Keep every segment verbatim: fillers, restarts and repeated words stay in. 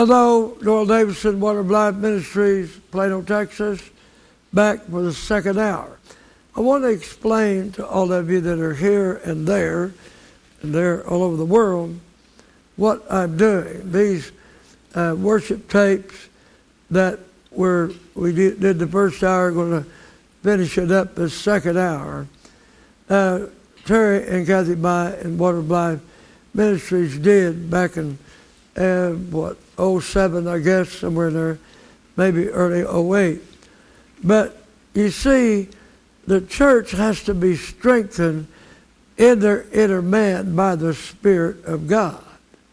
Hello, Doyle Davidson, Water of Life Ministries, Plano, Texas, back for the second hour. I want to explain to all of you that are here and there, and they're all over the world, what I'm doing. These uh, worship tapes that were we did, did the first hour, going to finish it up the second hour. Uh, Terry and Kathy Mai and Water of Life Ministries did back in, uh, what, oh seven, I guess, somewhere in there, maybe early oh eight. But you see, the church has to be strengthened in their inner man by the Spirit of God.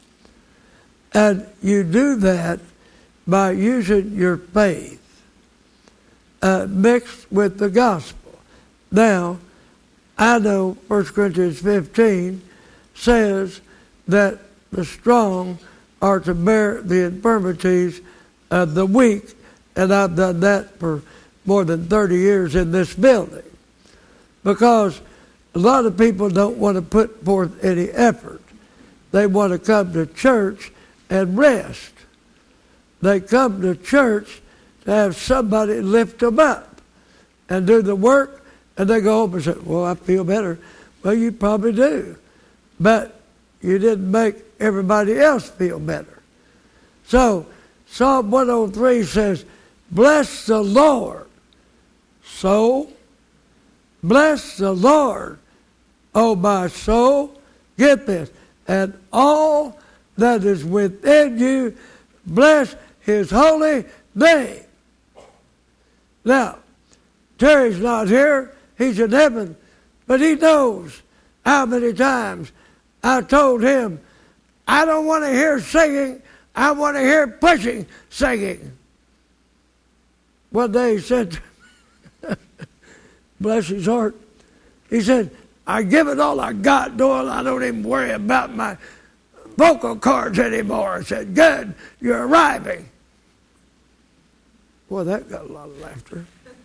And you do that by using your faith uh, mixed with the gospel. Now, I know First Corinthians fifteen says that the strong are to bear the infirmities of the weak, and I've done that for more than thirty years in this building, because a lot of people don't want to put forth any effort. They want to come to church and rest. They come to church to have somebody lift them up and do the work, and they go home and say, well, I feel better. Well, you probably do, but you didn't make everybody else feel better. So Psalm one oh three says, bless the Lord, soul. Bless the Lord, O my soul. Get this. And all that is within you, bless his holy name. Now, Terry's not here. He's in heaven. But he knows how many times I told him, I don't want to hear singing. I want to hear pushing singing. One day he said, bless his heart, he said, I give it all I got, Doyle. I don't even worry about my vocal cords anymore. I said, good, you're arriving. Boy, that got a lot of laughter.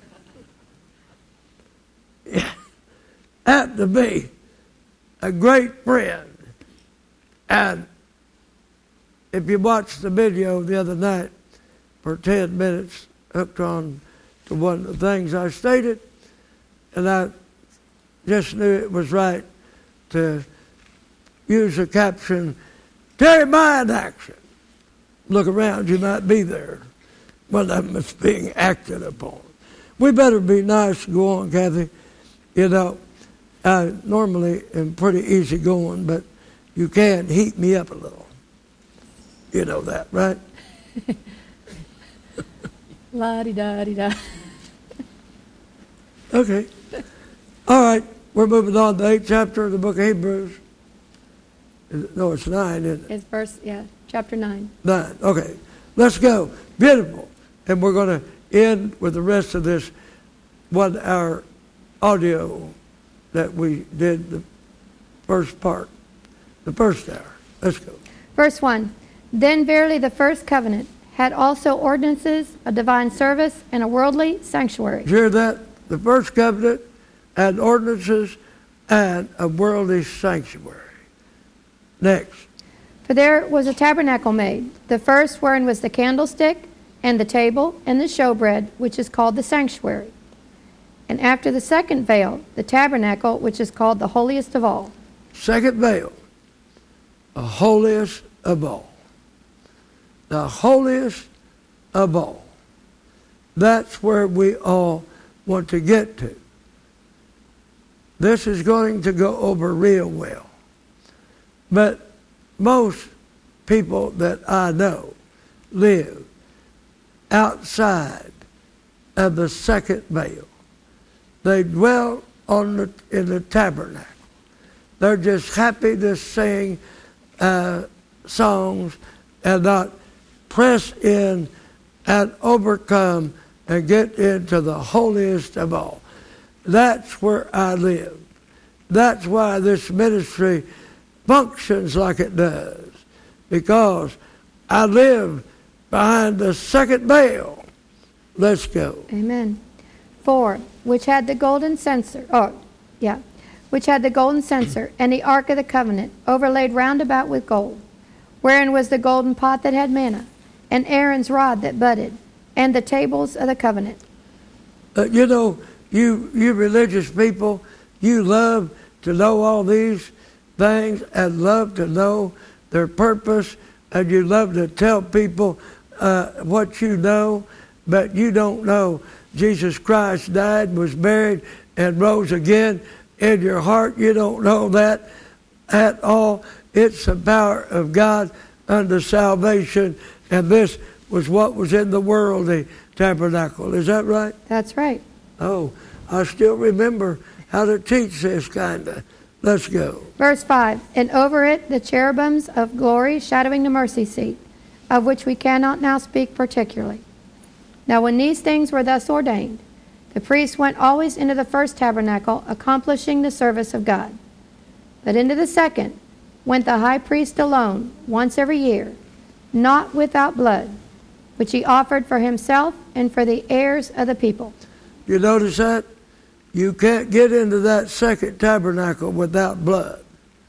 Yeah. Happened to be a great friend. And if you watched the video the other night for ten minutes, hooked on to one of the things I stated, and I just knew it was right to use the caption, Terry Mai in action. Look around, you might be there. One of them is being acted upon. We better be nice and go on, Kathy. You know, I normally am pretty easy going, but you can heat me up a little. You know that, right? La-di-da-di-da. Okay. All right. We're moving on to the eighth chapter of the book of Hebrews. No, it's nine, isn't it? It's verse, yeah, chapter nine. Nine. Okay. Let's go. Beautiful. And we're going to end with the rest of this one-hour audio that we did the first part, the first hour. Let's go. Verse one. Then verily the first covenant had also ordinances, a divine service, and a worldly sanctuary. Did you hear that? The first covenant had ordinances and a worldly sanctuary. Next. For there was a tabernacle made, the first wherein was the candlestick, and the table, and the showbread, which is called the sanctuary. And after the second veil, the tabernacle, which is called the holiest of all. Second veil, the holiest of all. The holiest of all. That's where we all want to get to. This is going to go over real well. But most people that I know live outside of the second veil. They dwell on the, in the tabernacle. They're just happy to sing uh, songs and not press in and overcome and get into the holiest of all. That's where I live. That's why this ministry functions like it does, because I live behind the second veil. Let's go. Amen. Four, which had the golden censer, oh, yeah, which had the golden censer and the ark of the covenant overlaid round about with gold, wherein was the golden pot that had manna, and Aaron's rod that budded, and the tables of the covenant. Uh, you know, you you religious people, you love to know all these things and love to know their purpose, and you love to tell people uh, what you know, but you don't know Jesus Christ died, was buried, and rose again in your heart. You don't know that at all. It's the power of God unto salvation, and this was what was in the world, the tabernacle. Is that right? That's right. Oh, I still remember how to teach this kind of. Let's go. Verse five, and over it the cherubims of glory shadowing the mercy seat, of which we cannot now speak particularly. Now when these things were thus ordained, the priest went always into the first tabernacle, accomplishing the service of God. But into the second went the high priest alone, once every year, not without blood, which he offered for himself and for the heirs of the people. You notice that? You can't get into that second tabernacle without blood.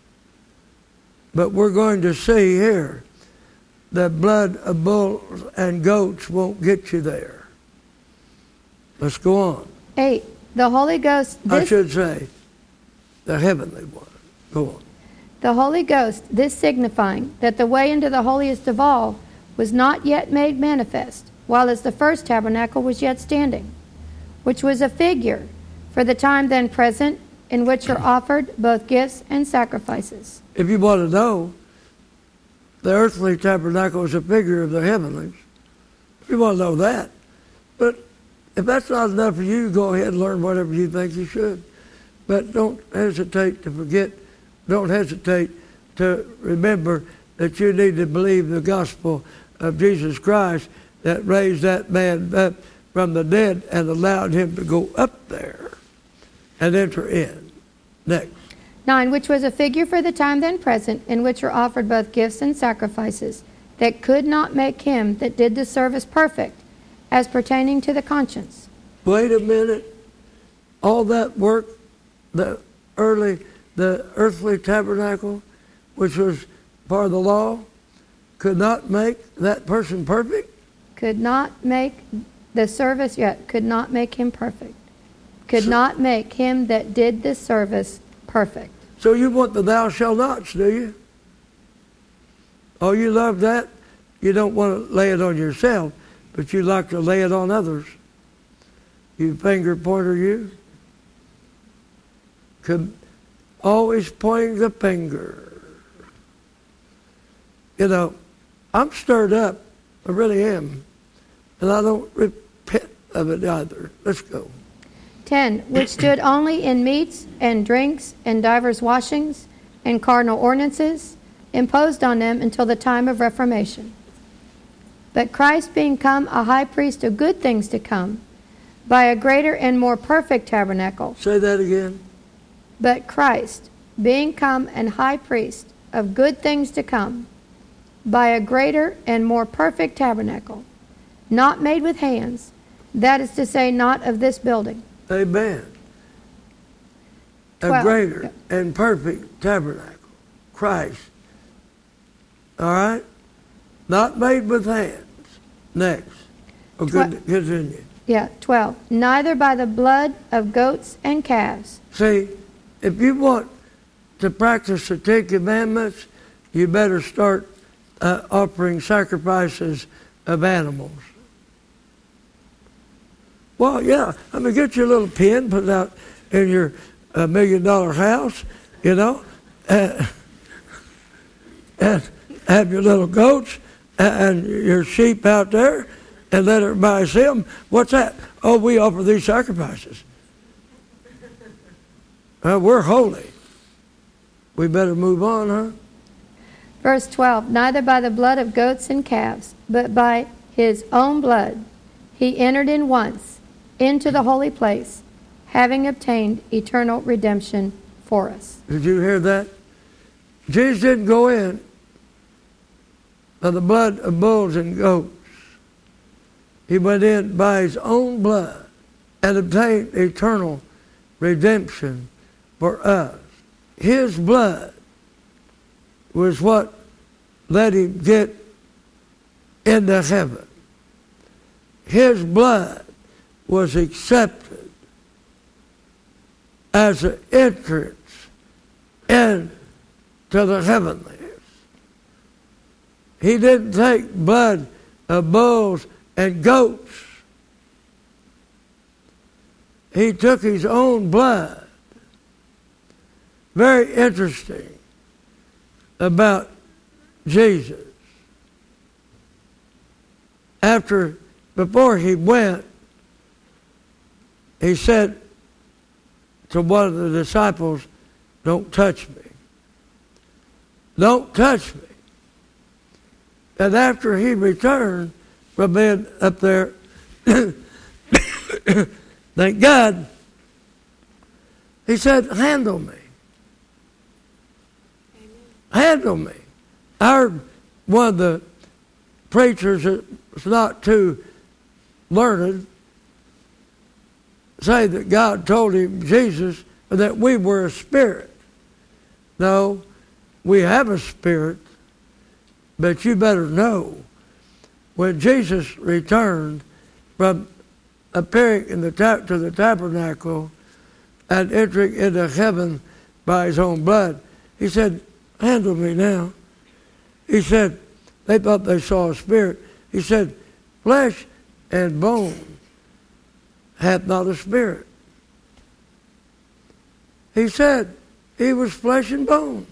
But we're going to see here that blood of bulls and goats won't get you there. Let's go on. Eight, the Holy Ghost... This, I should say, the heavenly one. Go on. The Holy Ghost, this signifying that the way into the holiest of all was not yet made manifest, while as the first tabernacle was yet standing, which was a figure for the time then present, in which are offered both gifts and sacrifices. If you want to know, the earthly tabernacle is a figure of the heavenlies. If you want to know that. But if that's not enough for you, go ahead and learn whatever you think you should. But don't hesitate to forget, don't hesitate to remember that you need to believe the gospel of Jesus Christ that raised that man up from the dead and allowed him to go up there and enter in. Next. Nine, which was a figure for the time then present, in which are offered both gifts and sacrifices, that could not make him that did the service perfect, as pertaining to the conscience. Wait a minute. All that work, the early, the earthly tabernacle, which was part of the law, could not make that person perfect? Could not make the service yet, could not make him perfect. Could so, not make him that did this service perfect. So you want the thou shalt nots, do you? Oh, you love that? You don't want to lay it on yourself, but you like to lay it on others. You finger pointer, you. Could always pointing the finger. You know, I'm stirred up. I really am. And I don't repent of it either. Let's go. Ten, which stood only in meats and drinks and divers washings and cardinal ordinances, imposed on them until the time of Reformation. But Christ being come a high priest of good things to come, by a greater and more perfect tabernacle. Say that again. But Christ, being come an high priest of good things to come, by a greater and more perfect tabernacle, not made with hands, that is to say, not of this building. Amen. A Twelve. greater and perfect tabernacle. Christ. All right? Not made with hands. Next. Oh, good, continue. Yeah, twelve. Neither by the blood of goats and calves. See, if you want to practice the Ten Commandments, you better start uh, offering sacrifices of animals. Well, yeah, I mean, get your little pen, put it out in your uh, million-dollar house, you know, uh, and have your little goats and your sheep out there, and let everybody see them. What's that? Oh, we offer these sacrifices. Uh, we're holy. We better move on, huh? Verse twelve, neither by the blood of goats and calves, but by his own blood he entered in once into the holy place, having obtained eternal redemption for us. Did you hear that? Jesus didn't go in by the blood of bulls and goats. He went in by his own blood and obtained eternal redemption for us. His blood was what let him get into heaven. His blood was accepted as an entrance into the heavenlies. He didn't take blood of bulls and goats. He took his own blood. Very interesting about Jesus. After, before he went, he said to one of the disciples, "Don't touch me. Don't touch me." And after he returned from being up there, thank God, he said, "Handle me. Handle me." I heard one of the preachers that's not too learned say that God told him, Jesus, that we were a spirit. No, we have a spirit, but you better know, when Jesus returned from appearing in the ta- to the tabernacle and entering into heaven by his own blood, he said, "Handle me now." He said, they thought they saw a spirit. He said, "Flesh and bone hath not a spirit." He said he was flesh and bone.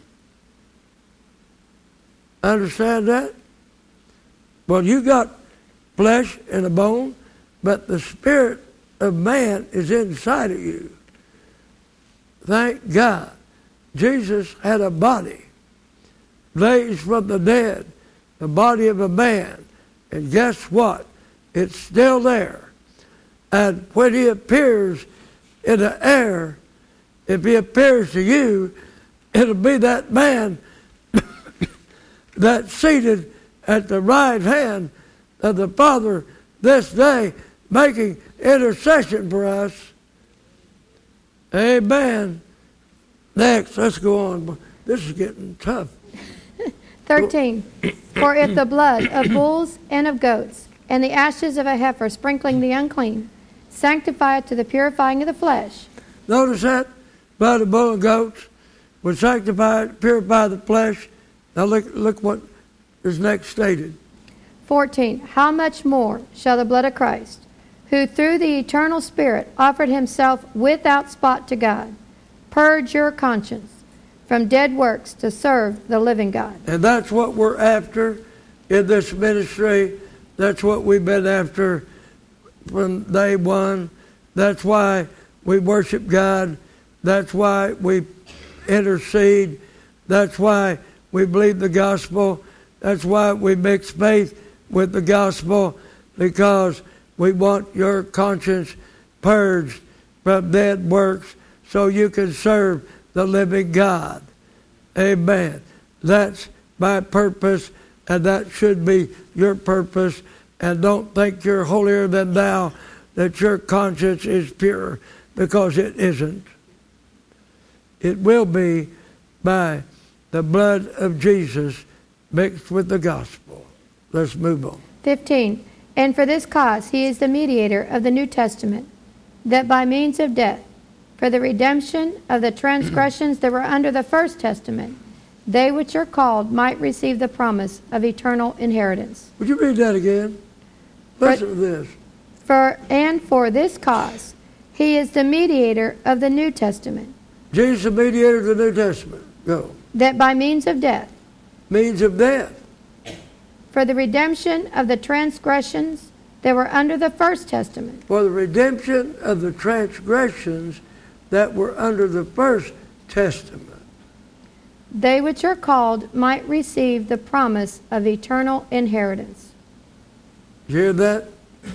Understand that? Well, you got flesh and a bone, but the spirit of man is inside of you. Thank God. Jesus had a body, raised from the dead, the body of a man. And guess what? It's still there. And when he appears in the air, if he appears to you, it'll be that man that's seated at the right hand of the Father this day, making intercession for us. Amen. Next, let's go on. This is getting tough. thirteen. For if the blood of bulls and of goats and the ashes of a heifer sprinkling the unclean sanctify it to the purifying of the flesh. Notice that? Blood of bull and goats would sanctify it, purify the flesh. Now look, look what is next stated. fourteen. How much more shall the blood of Christ, who through the eternal Spirit offered himself without spot to God, purge your conscience from dead works to serve the living God. And that's what we're after in this ministry. That's what we've been after from day one. That's why we worship God. That's why we intercede. That's why we believe the gospel. That's why we mix faith with the gospel, because we want your conscience purged from dead works so you can serve the living God. Amen. That's my purpose, and that should be your purpose. And don't think you're holier than thou, that your conscience is pure, because it isn't. It will be by the blood of Jesus mixed with the gospel. Let's move on. fifteen. And for this cause he is the mediator of the New Testament, that by means of death, for the redemption of the transgressions that were under the first testament, they which are called might receive the promise of eternal inheritance. Would you read that again? Listen For, to this. For and for this cause he is the mediator of the New Testament. Jesus, the mediator of the New Testament. Go. That by means of death, Means of death. for the redemption of the transgressions that were under the first testament, For the redemption of the transgressions that were under the first testament. they which are called might receive the promise of eternal inheritance. Did you hear that?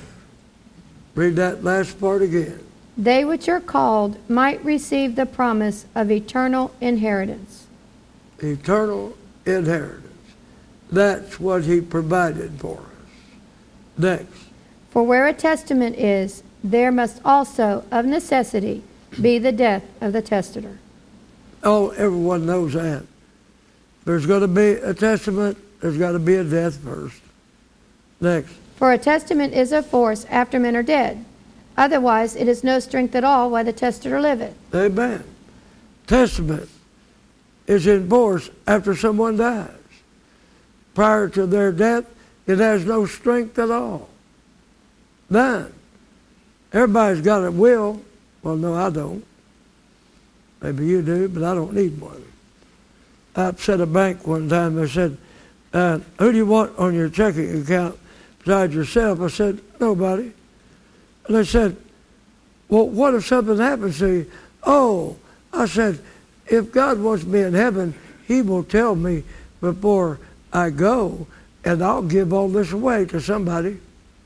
Read that last part again. They which are called might receive the promise of eternal inheritance. Eternal inheritance. That's what he provided for us. Next. For where a testament is, there must also, of necessity, be the death of the testator. Oh, everyone knows that. There's going to be a testament. There's got to be a death first. Next. For a testament is of force after men are dead. Otherwise it is no strength at all while the testator liveth. Amen. Testament is in force after someone dies. Prior to their death, it has no strength at all. None. Everybody's got a will. Well, no, I don't. Maybe you do, but I don't need one. I upset a bank one time. They said, uh, who do you want on your checking account besides yourself? I said, nobody. And they said, well, what if something happens to you? Oh, I said, if God wants me in heaven, he will tell me before I go, and I'll give all this away to somebody.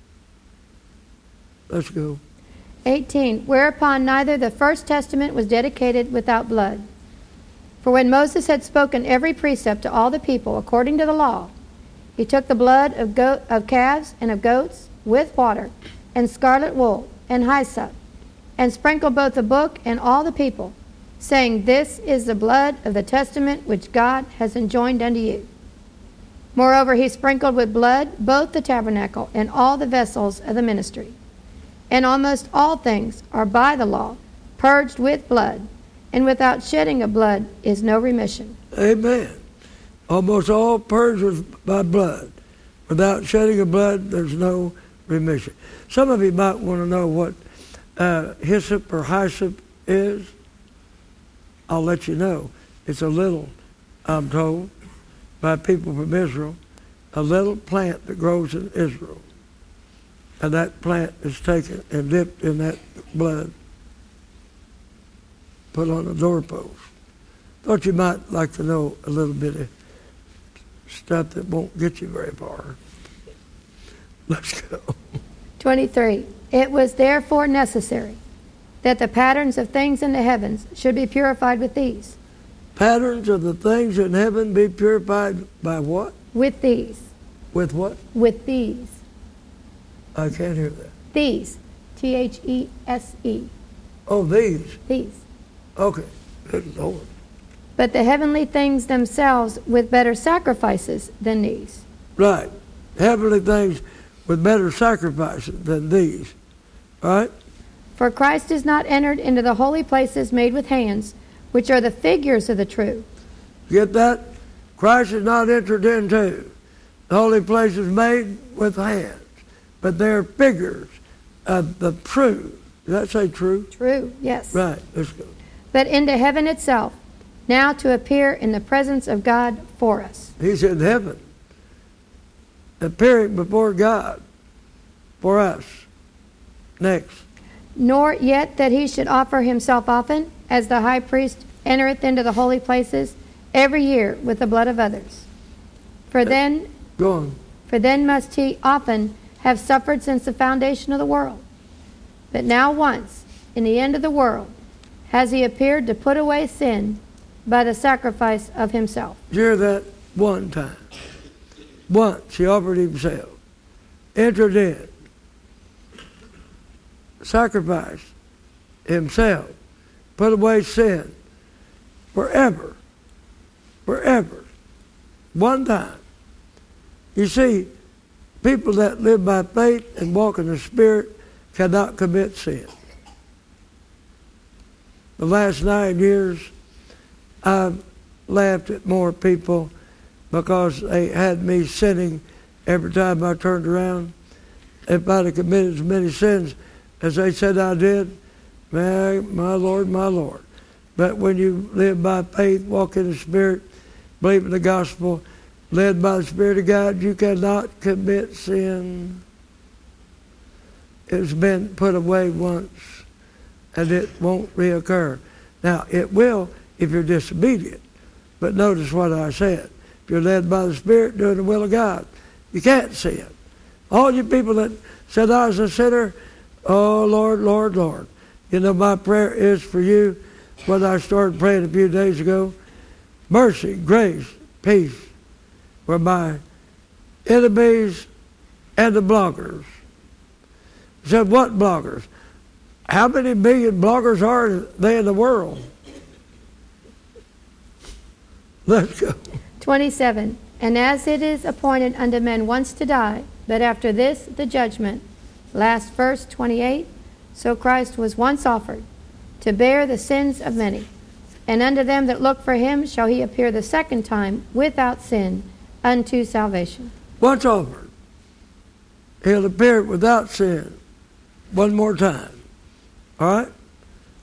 Let's go. eighteen. Whereupon neither the first testament was dedicated without blood. For when Moses had spoken every precept to all the people according to the law, he took the blood of, goat, of calves and of goats with water, and scarlet wool, and hyssop, and sprinkled both the book and all the people, saying, This is the blood of the testament which God has enjoined unto you. Moreover, he sprinkled with blood both the tabernacle and all the vessels of the ministry. And almost all things are by the law purged with blood, and without shedding of blood is no remission. Amen. Almost all purged with, by blood. Without shedding of blood, there's no remission. Some of you might want to know what uh, hyssop or hyssop is. I'll let you know. It's a little, I'm told, by people from Israel, a little plant that grows in Israel. And that plant is taken and dipped in that blood, put on a doorpost. Thought you might like to know a little bit of stuff that won't get you very far. Let's go. twenty-three. It was therefore necessary that the patterns of things in the heavens should be purified with these. Patterns of the things in heaven be purified by what? With these. With what? With these. I can't hear that. These. T H E S E. Oh, these. These. Okay. Good Lord. But the heavenly things themselves with better sacrifices than these. Right. Heavenly things with better sacrifices than these. Right? For Christ is not entered into the holy places made with hands, which are the figures of the true. Get that? Christ is not entered into the holy places made with hands, but they're figures of the true. Did that say true? True, yes. Right. Let's go. But into heaven itself, now to appear in the presence of God for us. He's in heaven, appearing before God for us. Next. Nor yet that he should offer himself often, as the high priest entereth into the holy places every year with the blood of others. For then, Go on. for then must he often have suffered since the foundation of the world. But now once, in the end of the world, has he appeared to put away sin by the sacrifice of himself. Did you hear that? One time. Once he offered himself. Entered in. Sacrificed himself. Put away sin. Forever. Forever. One time. You see, people that live by faith and walk in the Spirit cannot commit sin. The last nine years, I've laughed at more people because they had me sinning every time I turned around. If I'd have committed as many sins as they said I did, man, my Lord, my Lord. But when you live by faith, walk in the Spirit, believe in the gospel, led by the Spirit of God, you cannot commit sin. It's been put away once, and it won't reoccur. Now, it will if you're disobedient. But notice what I said. If you're led by the Spirit, doing the will of God, you can't sin. All you people that said I was a sinner, oh, Lord, Lord, Lord. You know, my prayer is for you, what I started praying a few days ago. Mercy, grace, peace for my enemies and the bloggers. I said, what bloggers? How many million bloggers are there in the world? Let's go. twenty-seven. And as it is appointed unto men once to die, But after this, the judgment. Last verse, twenty-eight. So Christ was once offered to bear the sins of many. And unto them that look for him shall he appear the second time without sin unto salvation. Once offered. He'll appear without sin one more time. All right?